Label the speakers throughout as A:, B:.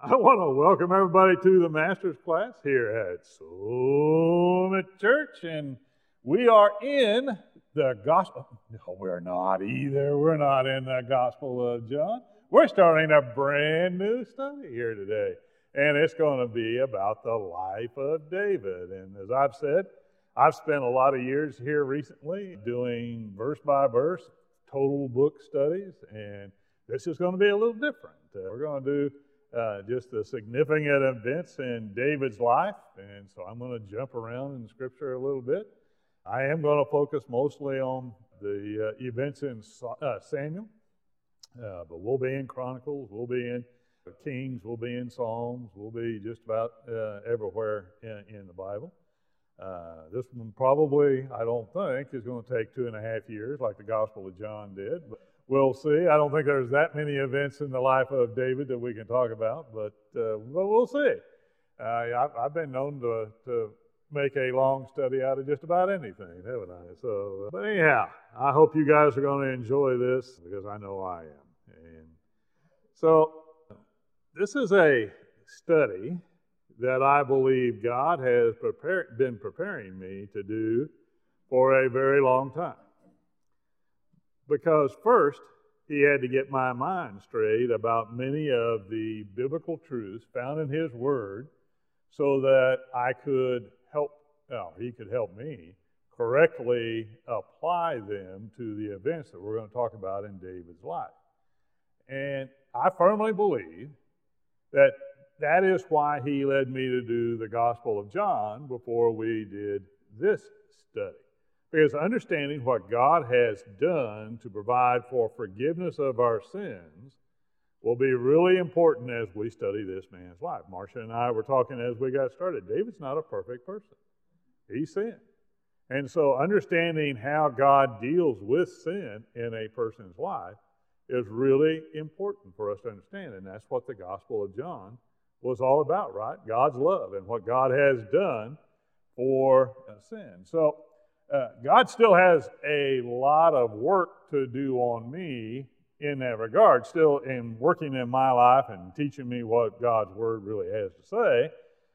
A: I want to welcome everybody to the Master's class here at Summit Church, and we are in the Gospel. No, we're not either. We're not in the Gospel of John. We're starting a brand new study here today, and it's going to be about the life of David. And as I've said, I've spent a lot of years here recently doing verse by verse, total book studies, and this is going to be a little different. We're going to do just the significant events in David's life, and so I'm going to jump around in Scripture a little bit. I am going to focus mostly on the events in Samuel, but we'll be in Chronicles, we'll be in Kings, we'll be in Psalms, we'll be just about everywhere in the Bible. This one probably, I don't think, is going to take 2.5 years like the Gospel of John did, but we'll see. I don't think there's that many events in the life of David that we can talk about, but we'll see. I've been known to make a long study out of just about anything, haven't I? So, but anyhow, I hope you guys are going to enjoy this because I know I am. And so, this is a study that I believe God has been preparing me to do for a very long time. Because first, he had to get my mind straight about many of the biblical truths found in his word so that I could he could help me correctly apply them to the events that we're going to talk about in David's life. And I firmly believe that is why he led me to do the Gospel of John before we did this study. Because understanding what God has done to provide for forgiveness of our sins will be really important as we study this man's life. Marcia and I were talking as we got started. David's not a perfect person. He sinned. And so understanding how God deals with sin in a person's life is really important for us to understand. And that's what the Gospel of John was all about, right? God's love and what God has done for sin. So God still has a lot of work to do on me in that regard, still in working in my life and teaching me what God's Word really has to say.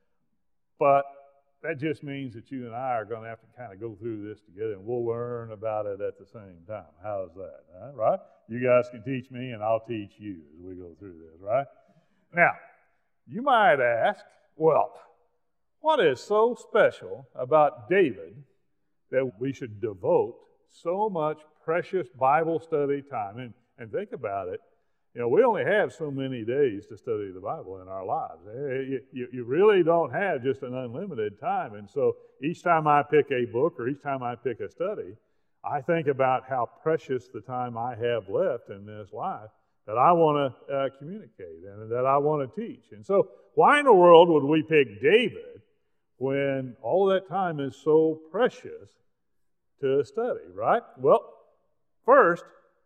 A: But that just means that you and I are going to have to kind of go through this together, and we'll learn about it at the same time. How's that? Right? You guys can teach me, and I'll teach you as we go through this, right? Now, you might ask, well, what is so special about David that we should devote so much precious Bible study time? And think about it. You know, we only have so many days to study the Bible in our lives. You really don't have just an unlimited time. And so each time I pick a book or each time I pick a study, I think about how precious the time I have left in this life that I want to communicate and that I want to teach. And so why in the world would we pick David when all that time is so precious to study, right? Well, first,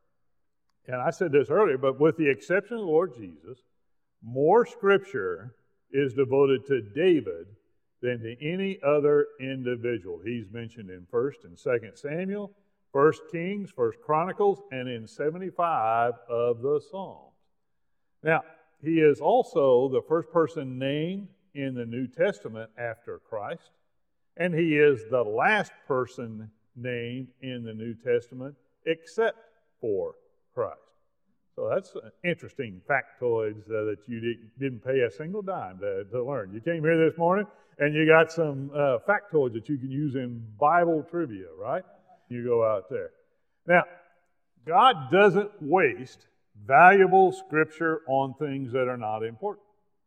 A: and I said this earlier, but with the exception of the Lord Jesus, more Scripture is devoted to David than to any other individual. He's mentioned in 1st and 2nd Samuel, 1 Kings, 1 Chronicles, and in 75 of the Psalms. Now, he is also the first person named in the New Testament after Christ, and he is the last person named in the New Testament except for Christ. So that's interesting factoids that you didn't pay a single dime to learn. You came here this morning and you got some factoids that you can use in Bible trivia, right? You go out there. Now, God doesn't waste valuable Scripture on things that are not important.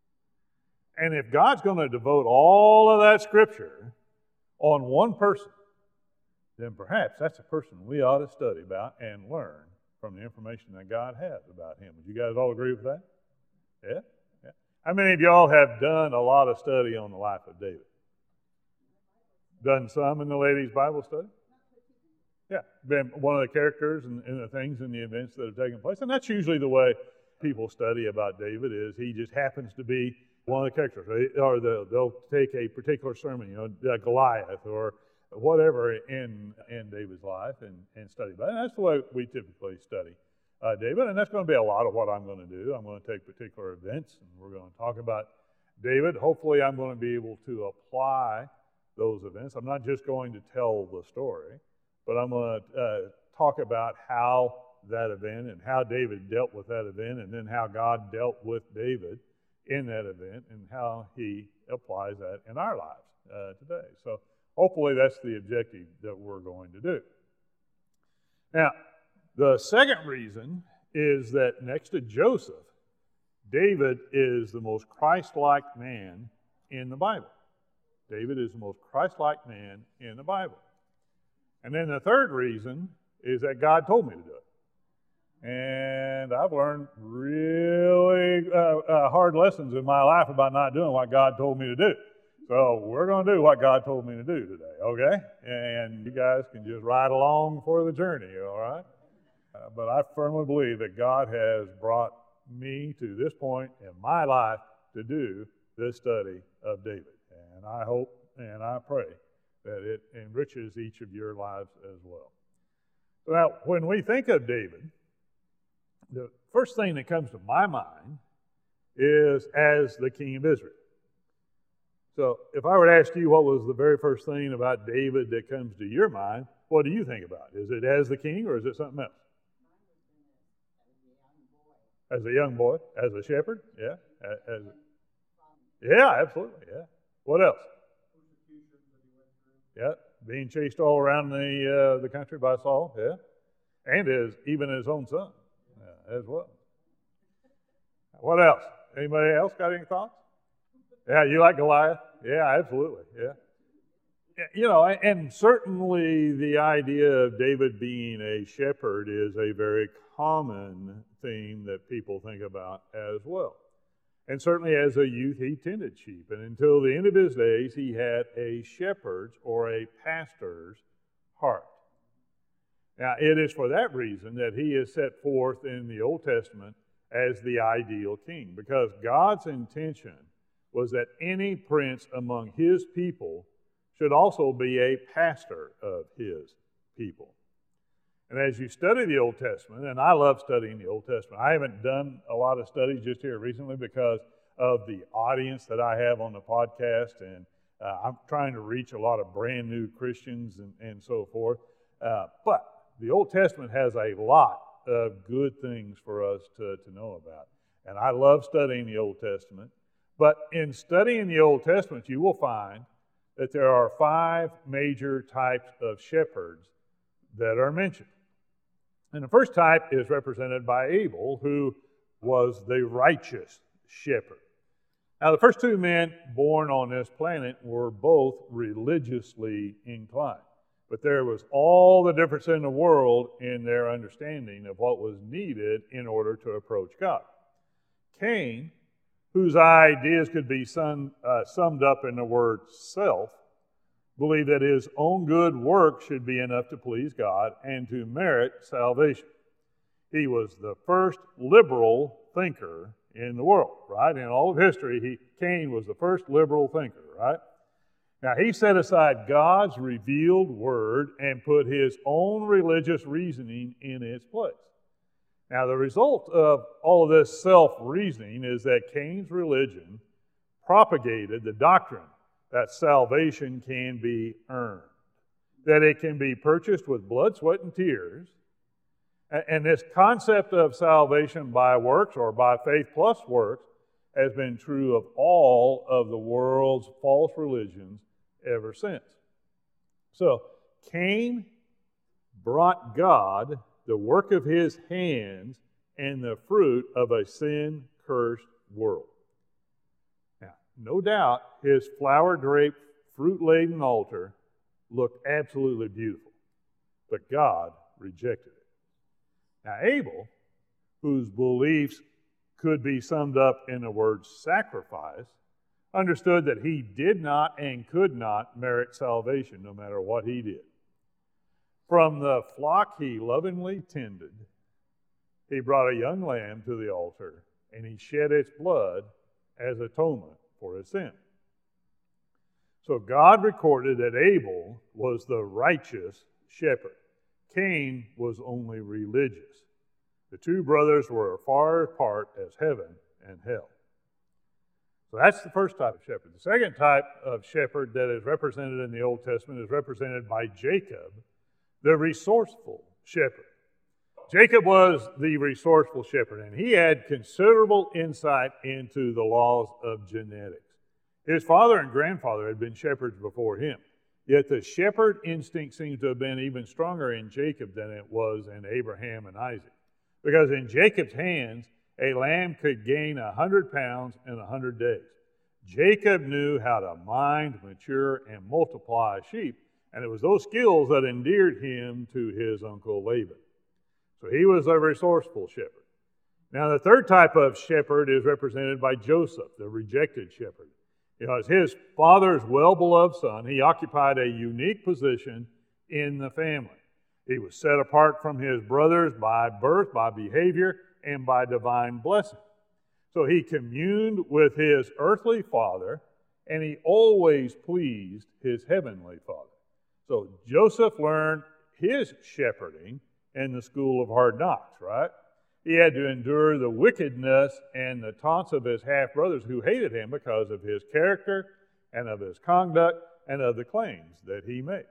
A: And if God's going to devote all of that Scripture on one person, then perhaps that's a person we ought to study about and learn from the information that God has about him. Would you guys all agree with that? Yeah? How many of y'all have done a lot of study on the life of David? Done some in the ladies' Bible study? Yeah, been one of the characters and the things and the events that have taken place. And that's usually the way people study about David is he just happens to be one of the characters. Or they'll take a particular sermon, Goliath or whatever in David's life and study about it. And that's the way we typically study David, and that's going to be a lot of what I'm going to do. I'm going to take particular events, and we're going to talk about David. Hopefully, I'm going to be able to apply those events. I'm not just going to tell the story, but I'm going to talk about how that event and how David dealt with that event, and then how God dealt with David in that event, and how he applies that in our lives today. So hopefully that's the objective that we're going to do. Now, the second reason is that next to Joseph, David is the most Christ-like man in the Bible. David is the most Christ-like man in the Bible. And then the third reason is that God told me to do it. And I've learned really hard lessons in my life about not doing what God told me to do. So we're going to do what God told me to do today, okay? And you guys can just ride along for the journey, all right? But I firmly believe that God has brought me to this point in my life to do this study of David. And I hope and I pray that it enriches each of your lives as well. Now, when we think of David, the first thing that comes to my mind is as the king of Israel. So if I were to ask you what was the very first thing about David that comes to your mind, what do you think about? Is it as the king, or is it something else? As a young boy, as a shepherd, yeah. Yeah, absolutely, yeah. What else? Yeah, being chased all around the country by Saul, yeah. And even his own son as well. What else? Anybody else got any thoughts? Yeah, you like Goliath? Yeah, absolutely, yeah. You know, and certainly the idea of David being a shepherd is a very common theme that people think about as well. And certainly as a youth, he tended sheep. And until the end of his days, he had a shepherd's or a pastor's heart. Now, it is for that reason that he is set forth in the Old Testament as the ideal king, because God's intention was that any prince among his people should also be a pastor of his people. And as you study the Old Testament, and I love studying the Old Testament, I haven't done a lot of studies just here recently because of the audience that I have on the podcast, and I'm trying to reach a lot of brand new Christians and so forth. But the Old Testament has a lot of good things for us to know about. And I love studying the Old Testament. But in studying the Old Testament, you will find that there are 5 major types of shepherds that are mentioned. And the first type is represented by Abel, who was the righteous shepherd. Now, the first 2 men born on this planet were both religiously inclined. But there was all the difference in the world in their understanding of what was needed in order to approach God. Cain, whose ideas could be summed up in the word self, believed that his own good work should be enough to please God and to merit salvation. He was the first liberal thinker in the world, right? In all of history, Cain was the first liberal thinker, right? Now, he set aside God's revealed word and put his own religious reasoning in its place. Now, the result of all of this self-reasoning is that Cain's religion propagated the doctrine that salvation can be earned, that it can be purchased with blood, sweat, and tears. And this concept of salvation by works or by faith plus works has been true of all of the world's false religions ever since. So, Cain brought God the work of his hands and the fruit of a sin-cursed world. Now, no doubt, his flower-draped, fruit-laden altar looked absolutely beautiful, but God rejected it. Now, Abel, whose beliefs could be summed up in the word sacrifice, understood that he did not and could not merit salvation no matter what he did. From the flock he lovingly tended, he brought a young lamb to the altar, and he shed its blood as atonement for his sin. So God recorded that Abel was the righteous shepherd. Cain was only religious. The two brothers were as far apart as heaven and hell. So that's the first type of shepherd. The second type of shepherd that is represented in the Old Testament is represented by Jacob, the resourceful shepherd. Jacob was the resourceful shepherd, and he had considerable insight into the laws of genetics. His father and grandfather had been shepherds before him, yet the shepherd instinct seems to have been even stronger in Jacob than it was in Abraham and Isaac. Because in Jacob's hands, a lamb could gain 100 pounds in 100 days. Jacob knew how to mind, mature, and multiply sheep, and it was those skills that endeared him to his uncle Laban. So he was a resourceful shepherd. Now the third type of shepherd is represented by Joseph, the rejected shepherd. As his father's well-beloved son, he occupied a unique position in the family. He was set apart from his brothers by birth, by behavior, and by divine blessing. So he communed with his earthly father, and he always pleased his heavenly father. So Joseph learned his shepherding in the school of hard knocks, right? He had to endure the wickedness and the taunts of his half-brothers who hated him because of his character and of his conduct and of the claims that he made.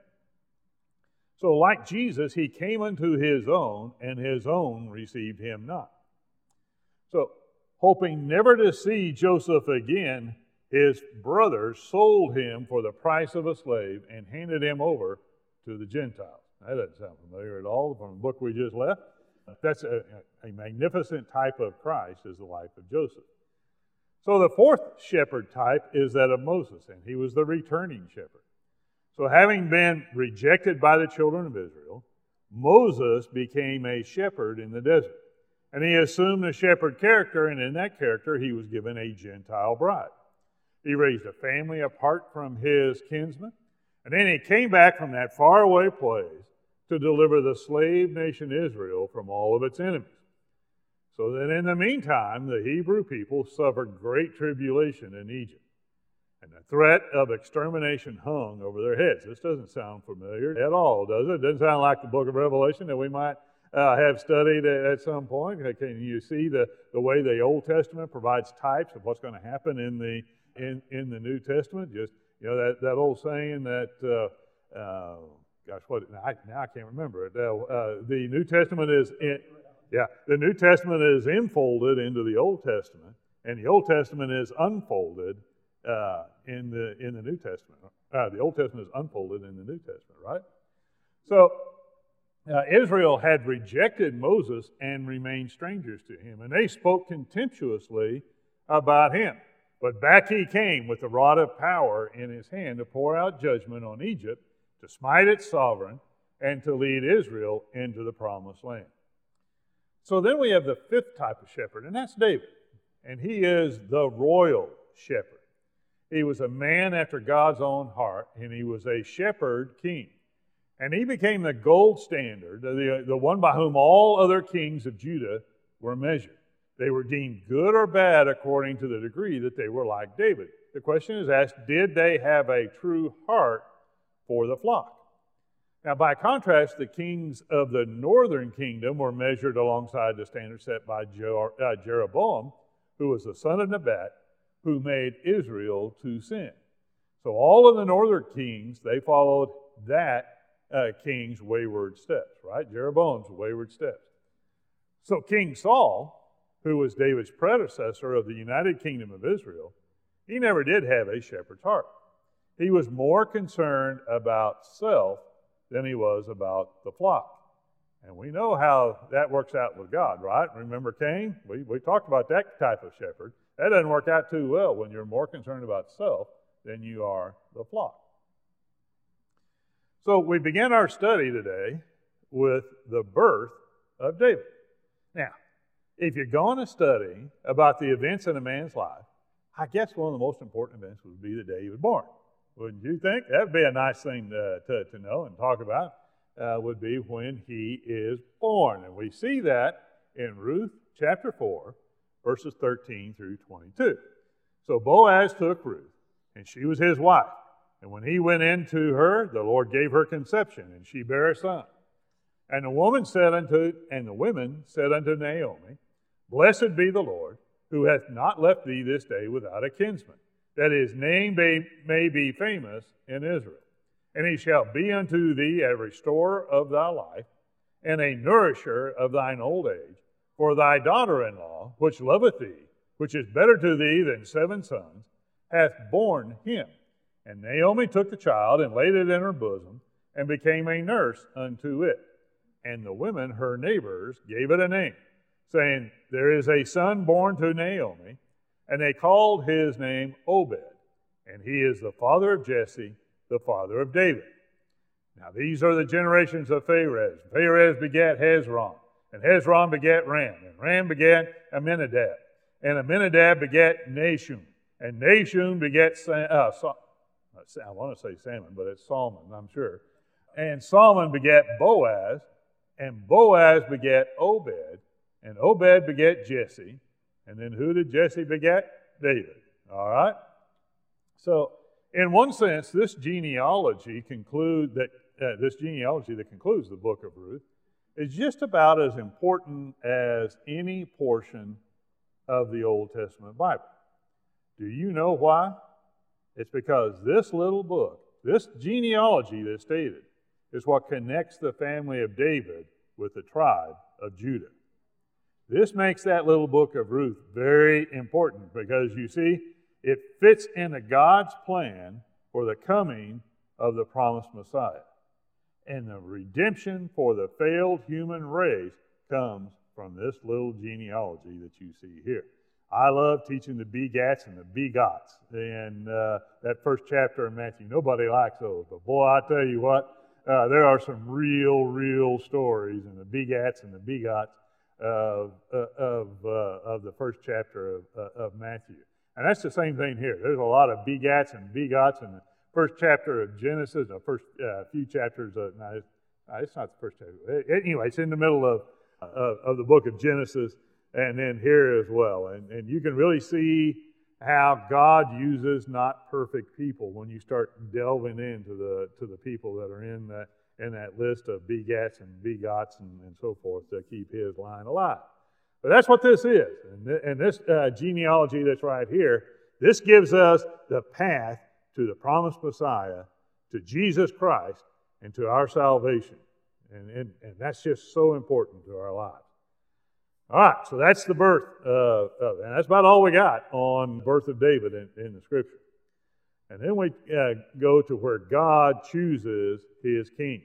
A: So like Jesus, he came unto his own, and his own received him not. So, hoping never to see Joseph again, his brothers sold him for the price of a slave and handed him over to the Gentiles. That doesn't sound familiar at all from the book we just left. That's a magnificent type of Christ is the life of Joseph. So the fourth shepherd type is that of Moses, and he was the returning shepherd. So having been rejected by the children of Israel, Moses became a shepherd in the desert. And he assumed a shepherd character, and in that character he was given a Gentile bride. He raised a family apart from his kinsmen, and then he came back from that faraway place to deliver the slave nation Israel from all of its enemies. So that in the meantime, the Hebrew people suffered great tribulation in Egypt. And the threat of extermination hung over their heads. This doesn't sound familiar at all, does it? It doesn't sound like the book of Revelation that we might have studied at some point. Can you see the way the Old Testament provides types of what's going to happen in the New Testament? Just, that old saying that, now I can't remember it. The New Testament the New Testament is enfolded into the Old Testament, and the Old Testament is unfolded in the New Testament. The Old Testament is unfolded in the New Testament, right? So Israel had rejected Moses and remained strangers to him, and they spoke contemptuously about him. But back he came with the rod of power in his hand to pour out judgment on Egypt, to smite its sovereign, and to lead Israel into the promised land. So then we have the fifth type of shepherd, and that's David. And he is the royal shepherd. He was a man after God's own heart, and he was a shepherd king. And he became the gold standard, the one by whom all other kings of Judah were measured. They were deemed good or bad according to the degree that they were like David. The question is asked, did they have a true heart for the flock? Now, by contrast, the kings of the northern kingdom were measured alongside the standard set by Jeroboam, who was the son of Nebat, who made Israel to sin. So all of the northern kings, they followed that king's wayward steps, right? Jeroboam's wayward steps. So King Saul, who was David's predecessor of the United Kingdom of Israel, he never did have a shepherd's heart. He was more concerned about self than he was about the flock. And we know how that works out with God, right? Remember Cain? We talked about that type of shepherd. That doesn't work out too well when you're more concerned about self than you are the flock. So we begin our study today with the birth of David. Now, if you're going to study about the events in a man's life, I guess one of the most important events would be the day he was born. Wouldn't you think? That would be a nice thing to know and talk about, would be when he is born. And we see that in Ruth chapter 4, verses 13 through 22. So Boaz took Ruth, and she was his wife. And when he went in to her, the Lord gave her conception, and she bare a son. And the women said and the women said unto Naomi, Blessed be the Lord, who hath not left thee this day without a kinsman, that his name may be famous in Israel. And he shall be unto thee a restorer of thy life, and a nourisher of thine old age. For thy daughter-in-law, which loveth thee, which is better to thee than 7 sons, hath borne him. And Naomi took the child and laid it in her bosom, and became a nurse unto it. And the women, her neighbors, gave it a name, saying, There is a son born to Naomi. And they called his name Obed. And he is the father of Jesse, the father of David. Now these are the generations of Pharez. Pharez begat Hezron. And Hezron begat Ram. And Ram begat Amminadab. And Amminadab begat Nahshon. And Nahshon begat I want to say Salmon, but it's Salmon, I'm sure. And Salmon begat Boaz. And Boaz begat Obed. And Obed begat Jesse. And then who did Jesse begat? David. All right? So, in one sense, this genealogy that concludes the book of Ruth is just about as important as any portion of the Old Testament Bible. Do you know why? It's because this little book, this genealogy that's stated, is what connects the family of David with the tribe of Judah. This makes that little book of Ruth very important because, you see, it fits into God's plan for the coming of the promised Messiah. And the redemption for the failed human race comes from this little genealogy that you see here. I love teaching the begats and the begots. And that first chapter of Matthew, nobody likes those. But boy, I tell you what, there are some real stories in the begats and the begots of the first chapter of Matthew. And that's the same thing here. There's a lot of begats and begots in the first chapter of Genesis, the first few chapters of, it's not the first chapter. Anyway, it's in the middle of the book of Genesis, and then here as well. And you can really see how God uses not perfect people when you start delving into the people that are in that list of begats and begots and so forth to keep his line alive. But that's what this is. And this genealogy that's right here, this gives us the path to the promised Messiah, to Jesus Christ, and to our salvation. And that's just so important to our lives. All right, so that's the birth and that's about all we got on the birth of David in the Scripture. And then we go to where God chooses his king.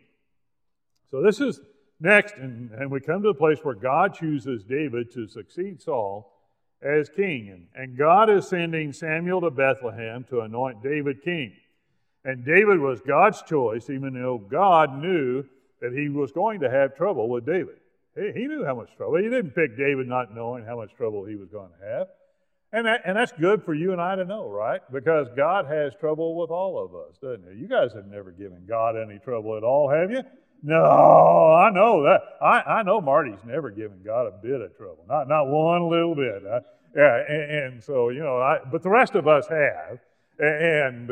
A: So this is next, and we come to the place where God chooses David to succeed Saul as king. And God is sending Samuel to Bethlehem to anoint David king. And David was God's choice, even though God knew that he was going to have trouble with David. He knew how much trouble. He didn't pick David not knowing how much trouble he was going to have. And that's good for you and I to know, right? Because God has trouble with all of us, doesn't he? You guys have never given God any trouble at all, have you? No, I know that. I know Marty's never given God a bit of trouble. Not one little bit. And so, but the rest of us have. And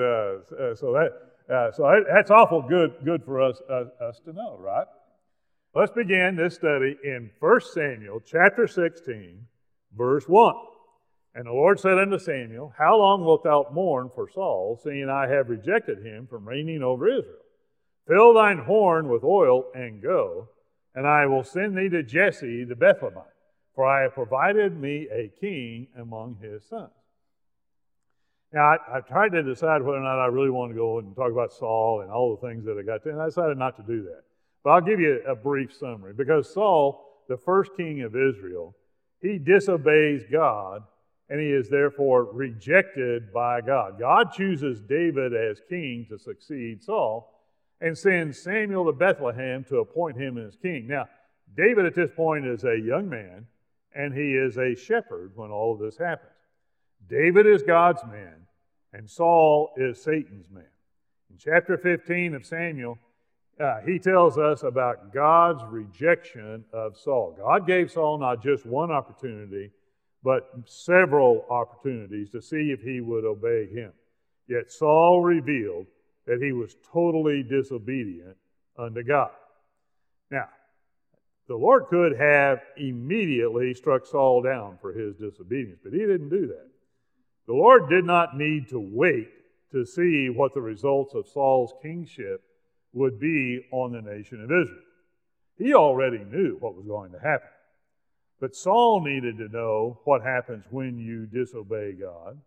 A: so that's awful good for us to know, right? Let's begin this study in 1 Samuel chapter 16, verse 1. And the Lord said unto Samuel, How long wilt thou mourn for Saul, seeing I have rejected him from reigning over Israel? Fill thine horn with oil and go, and I will send thee to Jesse the Bethlehemite, for I have provided me a king among his sons. Now, I tried to decide whether or not I really want to go and talk about Saul and all the things that I got to, and I decided not to do that. But I'll give you a brief summary. Because Saul, the first king of Israel, he disobeys God, and he is therefore rejected by God. God chooses David as king to succeed Saul, and sends Samuel to Bethlehem to appoint him as king. Now, David at this point is a young man, and he is a shepherd when all of this happens. David is God's man, and Saul is Satan's man. In chapter 15 of Samuel, he tells us about God's rejection of Saul. God gave Saul not just one opportunity, but several opportunities to see if he would obey him. Yet Saul revealed that he was totally disobedient unto God. Now, The Lord could have immediately struck Saul down for his disobedience, but he didn't do that. The Lord did not need to wait to see what the results of Saul's kingship would be on the nation of Israel. He already knew what was going to happen. But Saul needed to know what happens when you disobey God.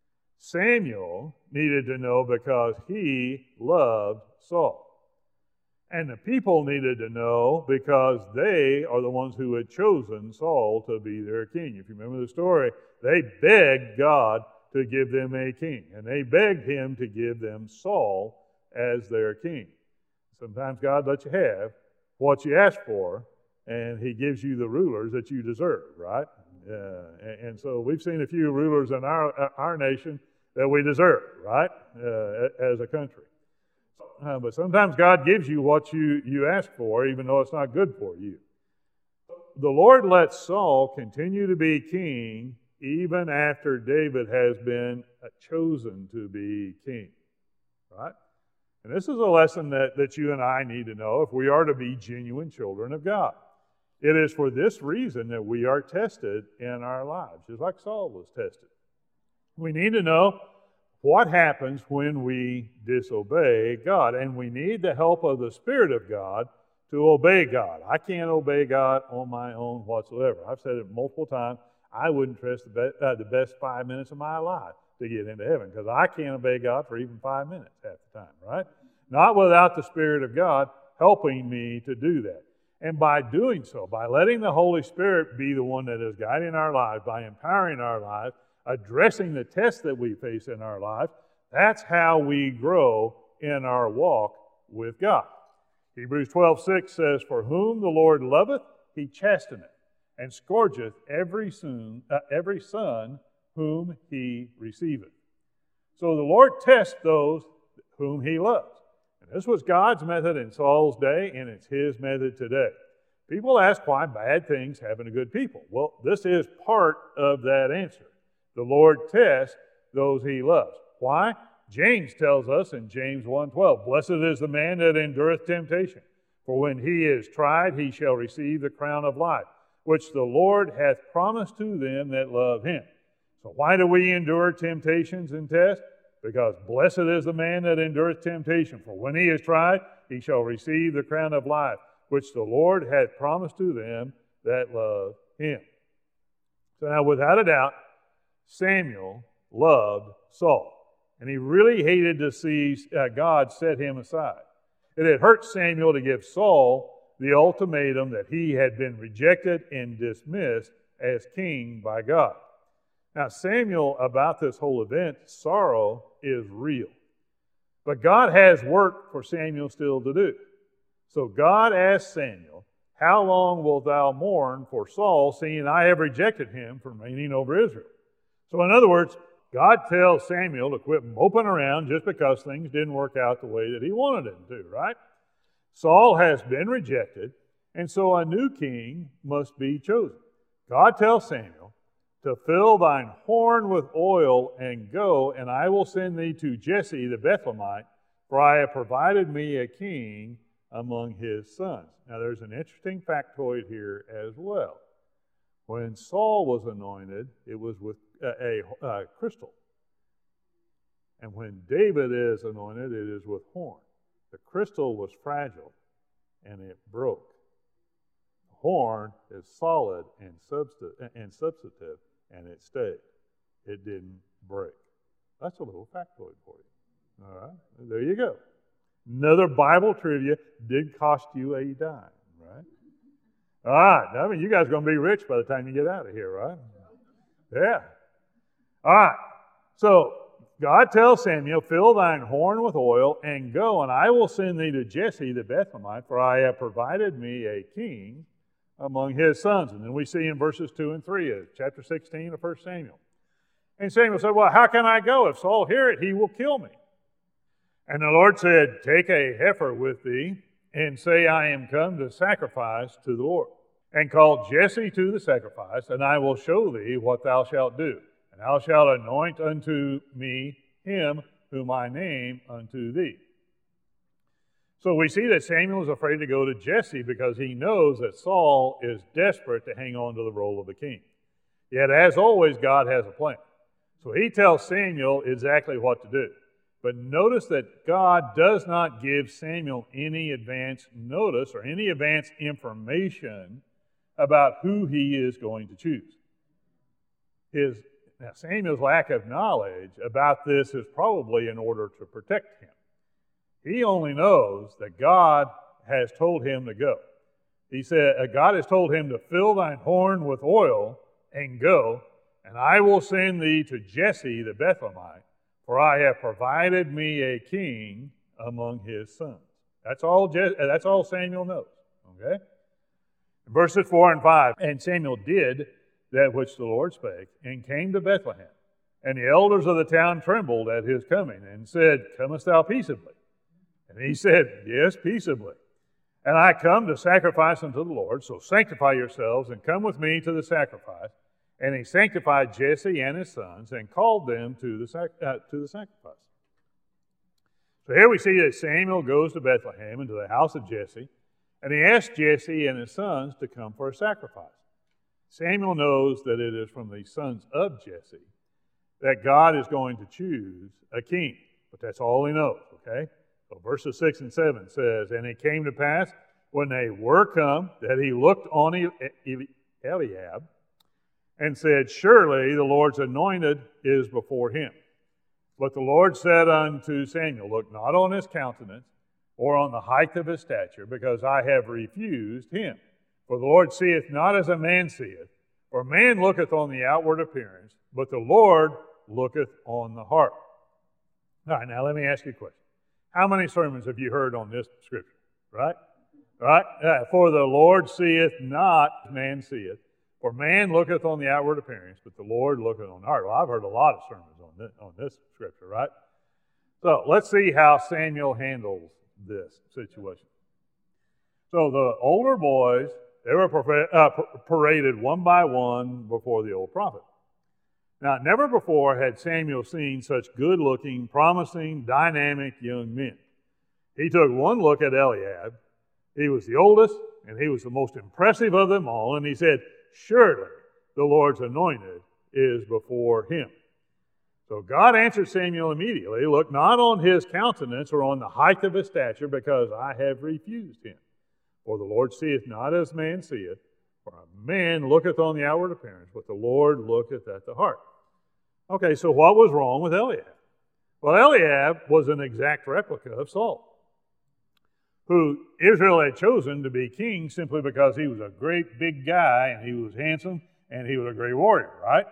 A: Samuel needed to know because he loved Saul. And the people needed to know because they are the ones who had chosen Saul to be their king. If you remember the story, they begged God to give them a king. And they begged him to give them Saul as their king. Sometimes God lets you have what you ask for, and he gives you the rulers that you deserve, right? And so we've seen a few rulers in our nation that we deserve, right, as a country. But sometimes God gives you what you ask for, even though it's not good for you. The Lord lets Saul continue to be king even after David has been chosen to be king, right? And this is a lesson that you and I need to know if we are to be genuine children of God. It is for this reason that we are tested in our lives, just like Saul was tested. We need to know what happens when we disobey God, and we need the help of the Spirit of God to obey God. I can't obey God on my own whatsoever. I've said it multiple times. I wouldn't trust the best 5 minutes of my life to get into heaven because I can't obey God for even 5 minutes half the time, right? Not without the Spirit of God helping me to do that. And by doing so, by letting the Holy Spirit be the one that is guiding our lives, by empowering our lives, addressing the tests that we face in our lives, that's how we grow in our walk with God. Hebrews 12:6 says, "For whom the Lord loveth, he chasteneth, and scourgeth every son whom he receiveth." So the Lord tests those whom he loves. And this was God's method in Saul's day, and it's his method today. People ask why bad things happen to good people. Well, this is part of that answer. The Lord tests those he loves. Why? James tells us in James 1:12, "Blessed is the man that endureth temptation, for when he is tried, he shall receive the crown of life, which the Lord hath promised to them that love him." So why do we endure temptations and tests? Because blessed is the man that endureth temptation, for when he is tried, he shall receive the crown of life, which the Lord hath promised to them that love him. So now, without a doubt, Samuel loved Saul, and he really hated to see God set him aside. It had hurt Samuel to give Saul the ultimatum that he had been rejected and dismissed as king by God. Now, Samuel, about this whole event, sorrow is real. But God has work for Samuel still to do. So God asked Samuel, "How long wilt thou mourn for Saul, seeing I have rejected him from reigning over Israel?" So in other words, God tells Samuel to quit moping around just because things didn't work out the way that he wanted them to, right? Saul has been rejected, and so a new king must be chosen. God tells Samuel to fill thine horn with oil and go, and I will send thee to Jesse the Bethlehemite, for I have provided me a king among his sons. Now there's an interesting factoid here as well. When Saul was anointed, it was with a crystal. And when David is anointed, it is with horn. The crystal was fragile, and it broke. The horn is solid and substantive, and it stayed. It didn't break. That's a little factoid for you. All right, there you go. Another Bible trivia, did cost you a dime, right? All right, I mean, you guys are going to be rich by the time you get out of here, right? Yeah. All right, so God tells Samuel, "Fill thine horn with oil, and go, and I will send thee to Jesse the Bethlehemite, for I have provided me a king among his sons." And then we see in verses 2 and 3 of chapter 16 of 1 Samuel. And Samuel said, "Well, how can I go? If Saul hear it, he will kill me." And the Lord said, "Take a heifer with thee, and say, I am come to sacrifice to the Lord. And call Jesse to the sacrifice, and I will show thee what thou shalt do. And thou shalt anoint unto me him whom I name unto thee." So we see that Samuel is afraid to go to Jesse because he knows that Saul is desperate to hang on to the role of the king. Yet, as always, God has a plan. So he tells Samuel exactly what to do. But notice that God does not give Samuel any advance notice or any advance information about who he is going to choose. Now, Samuel's lack of knowledge about this is probably in order to protect him. He only knows that God has told him to go. He said, God has told him to fill thine horn with oil and go, and I will send thee to Jesse the Bethlehemite, for I have provided me a king among his sons. That's all Samuel knows. Okay? Verses 4 and 5, and Samuel did that which the Lord spake, and came to Bethlehem. And the elders of the town trembled at his coming, and said, Comest thou peaceably? And he said, Yes, peaceably. And I come to sacrifice unto the Lord, so sanctify yourselves, and come with me to the sacrifice. And he sanctified Jesse and his sons, and called them to the sacrifice. So here we see that Samuel goes to Bethlehem, into the house of Jesse, and he asks Jesse and his sons to come for a sacrifice. Samuel knows that it is from the sons of Jesse that God is going to choose a king, but that's all he knows, okay? So verses 6 and 7 says, And it came to pass, when they were come, that he looked on Eliab, and said, Surely the Lord's anointed is before him. But the Lord said unto Samuel, Look not on his countenance, or on the height of his stature, because I have refused him. For the Lord seeth not as a man seeth, for man looketh on the outward appearance, but the Lord looketh on the heart. All right, now let me ask you a question. How many sermons have you heard on this scripture? Right? Right? For the Lord seeth not as man seeth, for man looketh on the outward appearance, but the Lord looketh on the heart. Well, I've heard a lot of sermons on this scripture, right? So let's see how Samuel handles this situation. So the older boys, they were paraded one by one before the old prophet. Now, never before had Samuel seen such good-looking, promising, dynamic young men. He took one look at Eliab. He was the oldest, and he was the most impressive of them all, and he said, Surely the Lord's anointed is before him. So God answered Samuel immediately, Look not on his countenance or on the height of his stature, because I have refused him. For the Lord seeth not as man seeth, for a man looketh on the outward appearance, but the Lord looketh at the heart. Okay, so what was wrong with Eliab? Well, Eliab was an exact replica of Saul, who Israel had chosen to be king simply because he was a great big guy, and he was handsome, and he was a great warrior, right?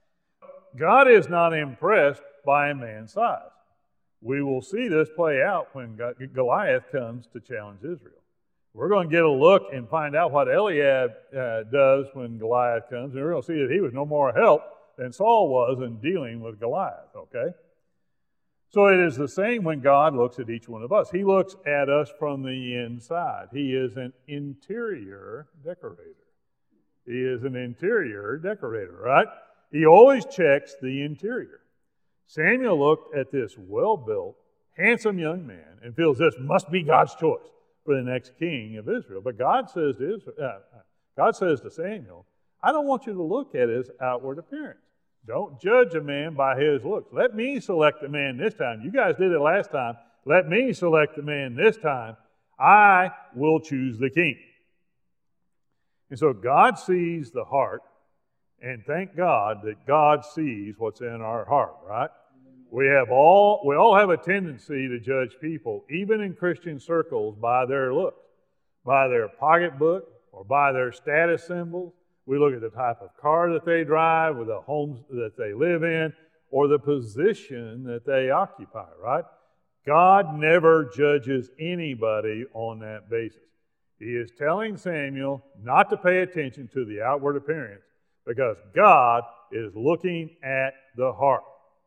A: God is not impressed by a man's size. We will see this play out when Goliath comes to challenge Israel. We're going to get a look and find out what Eliab does when Goliath comes, and we're going to see that he was no more help than Saul was in dealing with Goliath, okay? So it is the same when God looks at each one of us. He looks at us from the inside. He is an interior decorator. He is an interior decorator, right? He always checks the interior. Samuel looked at this well-built, handsome young man and feels this must be God's choice for the next king of Israel. But God says to Samuel, I don't want you to look at his outward appearance. Don't judge a man by his looks. Let me select the man this time. You guys did it last time. Let me select the man this time. I will choose the king. And so God sees the heart, and thank God that God sees what's in our heart, right? We all have a tendency to judge people, even in Christian circles, by their looks, by their pocketbook, or by their status symbols. We look at the type of car that they drive, or the homes that they live in, or the position that they occupy, right? God never judges anybody on that basis. He is telling Samuel not to pay attention to the outward appearance because God is looking at the heart.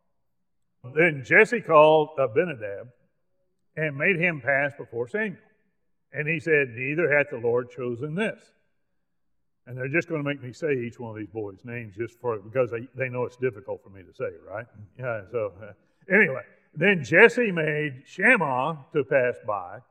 A: Then Jesse called Abinadab and made him pass before Samuel. And he said, Neither hath the Lord chosen this. And they're just going to make me say each one of these boys' names because they know it's difficult for me to say, right? Anyway, then Jesse made Shammah to pass by,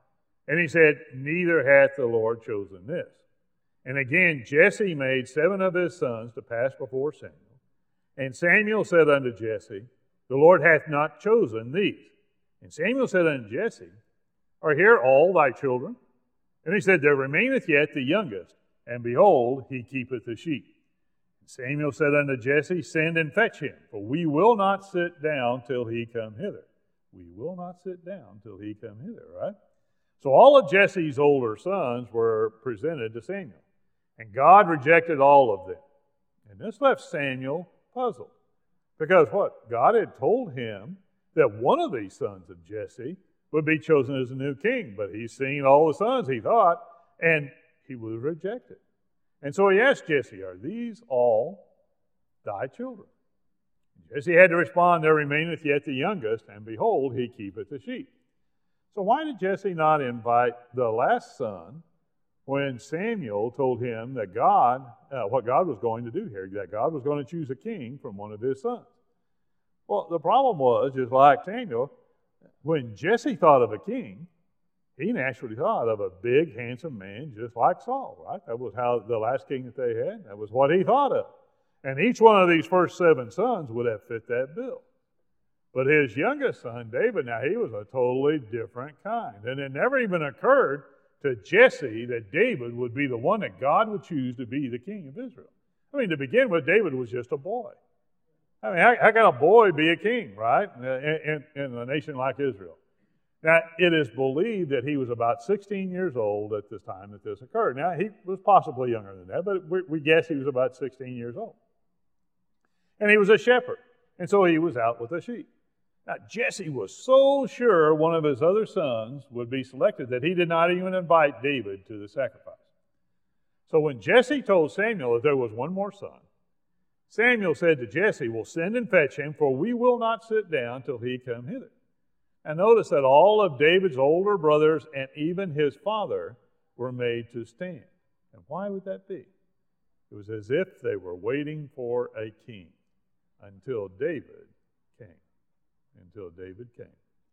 A: And he said, neither hath the Lord chosen this. And again, Jesse made 7 of his sons to pass before Samuel. And Samuel said unto Jesse, the Lord hath not chosen these. And Samuel said unto Jesse, are here all thy children? And he said, there remaineth yet the youngest, and behold, he keepeth the sheep. And Samuel said unto Jesse, send and fetch him, for we will not sit down till he come hither. We will not sit down till he come hither, right? So all of Jesse's older sons were presented to Samuel, and God rejected all of them. And this left Samuel puzzled, because what? God had told him that one of these sons of Jesse would be chosen as a new king, but he's seen all the sons, he thought, and he was rejected. And so he asked Jesse, are these all thy children? And Jesse had to respond, there remaineth yet the youngest, and behold, he keepeth the sheep. So why did Jesse not invite the last son when Samuel told him that God, what God was going to do here, that God was going to choose a king from one of his sons? Well, the problem was, just like Samuel, when Jesse thought of a king, he naturally thought of a big, handsome man just like Saul, right? That was how the last king that they had, that was what he thought of. And each one of these first 7 sons would have fit that bill. But his youngest son, David, now he was a totally different kind. And it never even occurred to Jesse that David would be the one that God would choose to be the king of Israel. I mean, to begin with, David was just a boy. I mean, how can a boy be a king, right, in a nation like Israel? Now, it is believed that he was about 16 years old at this time that this occurred. Now, he was possibly younger than that, but we guess he was about 16 years old. And he was a shepherd, and so he was out with the sheep. Now, Jesse was so sure one of his other sons would be selected that he did not even invite David to the sacrifice. So when Jesse told Samuel that there was one more son, Samuel said to Jesse, well, send and fetch him, for we will not sit down till he come hither. And notice that all of David's older brothers and even his father were made to stand. And why would that be? It was as if they were waiting for a king until David came. Until David came.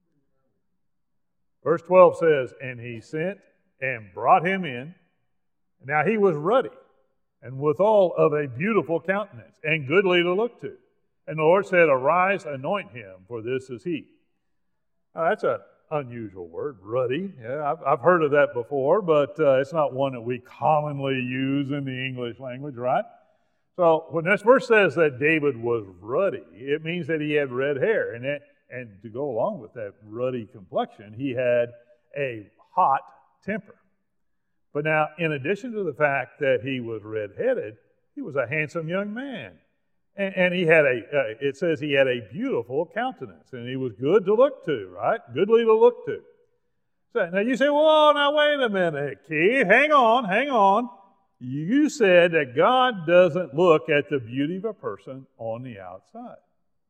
A: Verse 12 says, and he sent and brought him in. Now he was ruddy, and withal of a beautiful countenance, and goodly to look to. And the Lord said, arise, anoint him, for this is he. Now that's an unusual word, ruddy. Yeah, I've heard of that before, but it's not one that we commonly use in the English language, right? So when this verse says that David was ruddy, it means that he had red hair. And to go along with that ruddy complexion, he had a hot temper. But now, in addition to the fact that he was red-headed, he was a handsome young man. And he had it says he had a beautiful countenance, and he was good to look to, right? Goodly to look to. So now you say, well, now wait a minute, Keith, hang on. You said that God doesn't look at the beauty of a person on the outside.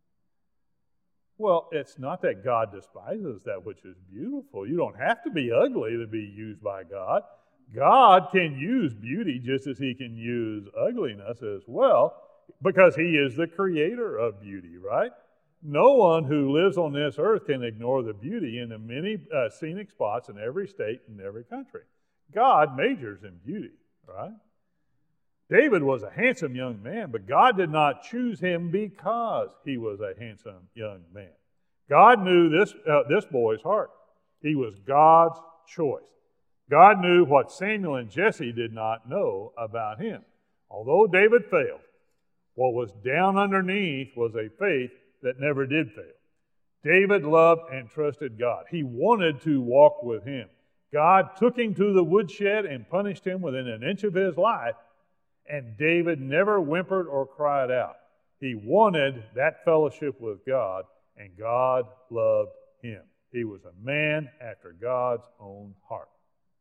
A: Well, it's not that God despises that which is beautiful. You don't have to be ugly to be used by God. God can use beauty just as he can use ugliness as well, because he is the creator of beauty, right? No one who lives on this earth can ignore the beauty in the many scenic spots in every state and every country. God majors in beauty, right? David was a handsome young man, but God did not choose him because he was a handsome young man. God knew this boy's heart. He was God's choice. God knew what Samuel and Jesse did not know about him. Although David failed, what was down underneath was a faith that never did fail. David loved and trusted God. He wanted to walk with him. God took him to the woodshed and punished him within an inch of his life, and David never whimpered or cried out. He wanted that fellowship with God, and God loved him. He was a man after God's own heart.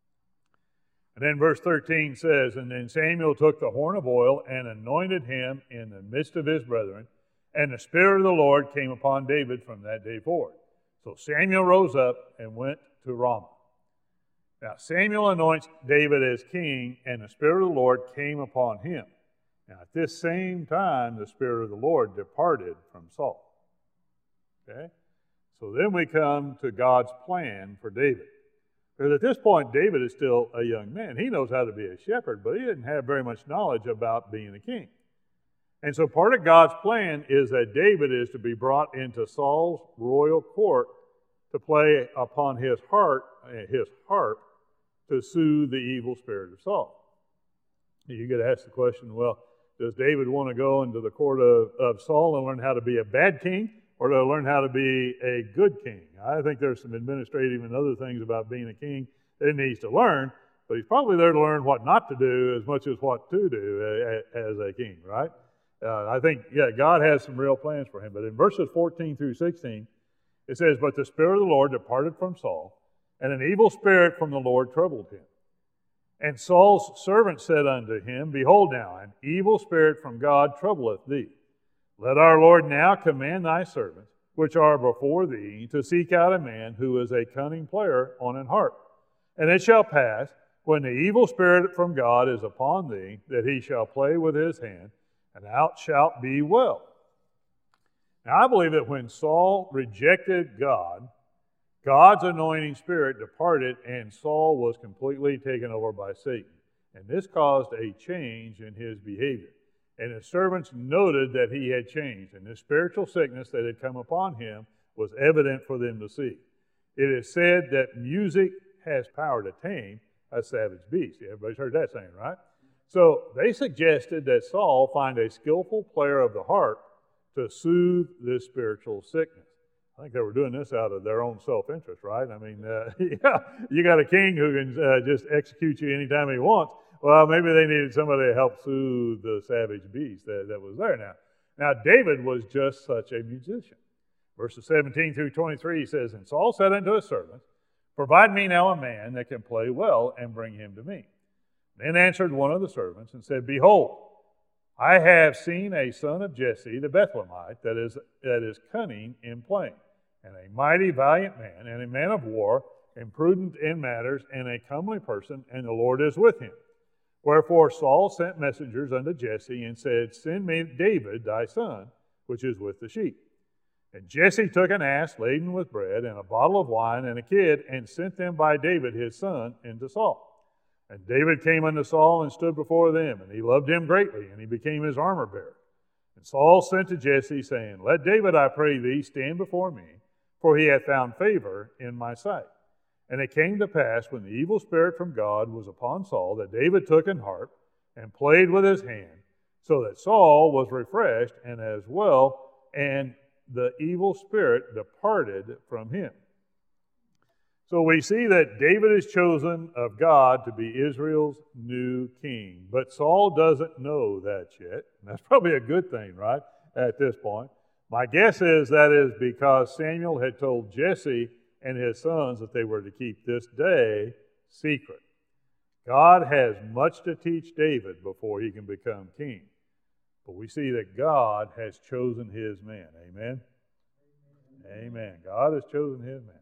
A: And then verse 13 says, and then Samuel took the horn of oil and anointed him in the midst of his brethren, and the Spirit of the Lord came upon David from that day forward. So Samuel rose up and went to Ramah. Now Samuel anoints David as king, and the Spirit of the Lord came upon him. Now at this same time, the Spirit of the Lord departed from Saul. Okay? So then we come to God's plan for David. Because at this point, David is still a young man. He knows how to be a shepherd, but he didn't have very much knowledge about being a king. And so part of God's plan is that David is to be brought into Saul's royal court to play upon his harp to soothe the evil spirit of Saul. You get asked the question, well, does David want to go into the court of Saul and learn how to be a bad king, or to learn how to be a good king? I think there's some administrative and other things about being a king that he needs to learn, but he's probably there to learn what not to do as much as what to do as a king, right? I think, God has some real plans for him. But in verses 14 through 16, it says, "But the Spirit of the Lord departed from Saul, and an evil spirit from the Lord troubled him. And Saul's servant said unto him, Behold now, an evil spirit from God troubleth thee. Let our Lord now command thy servants, which are before thee, to seek out a man who is a cunning player on an harp. And it shall pass, when the evil spirit from God is upon thee, that he shall play with his hand, and thou shalt be well." Now, I believe that when Saul rejected God, God's anointing spirit departed, and Saul was completely taken over by Satan. And this caused a change in his behavior. And his servants noted that he had changed, and this spiritual sickness that had come upon him was evident for them to see. It is said that music has power to tame a savage beast. Everybody's heard that saying, right? So they suggested that Saul find a skillful player of the harp to soothe this spiritual sickness. I think they were doing this out of their own self-interest, right? I mean, you got a king who can just execute you anytime he wants. Well, maybe they needed somebody to help soothe the savage beast that was there now. Now, David was just such a musician. Verses 17 through 23, he says, "And Saul said unto his servants, Provide me now a man that can play well, and bring him to me. Then answered one of the servants and said, Behold, I have seen a son of Jesse the Bethlehemite that is cunning in playing, and a mighty valiant man, and a man of war, and prudent in matters, and a comely person, and the Lord is with him. Wherefore Saul sent messengers unto Jesse, and said, Send me David thy son, which is with the sheep. And Jesse took an ass laden with bread, and a bottle of wine, and a kid, and sent them by David his son into Saul. And David came unto Saul and stood before them, and he loved him greatly, and he became his armor bearer. And Saul sent to Jesse, saying, Let David, I pray thee, stand before me, for he hath found favor in my sight. And it came to pass, when the evil spirit from God was upon Saul, that David took an harp and played with his hand, so that Saul was refreshed, and as well, and the evil spirit departed from him. So we see that David is chosen of God to be Israel's new king. But Saul doesn't know that yet. And that's probably a good thing, right, at this point. My guess is that is because Samuel had told Jesse and his sons that they were to keep this day secret. God has much to teach David before he can become king. But we see that God has chosen his man. Amen? Amen. God has chosen his man.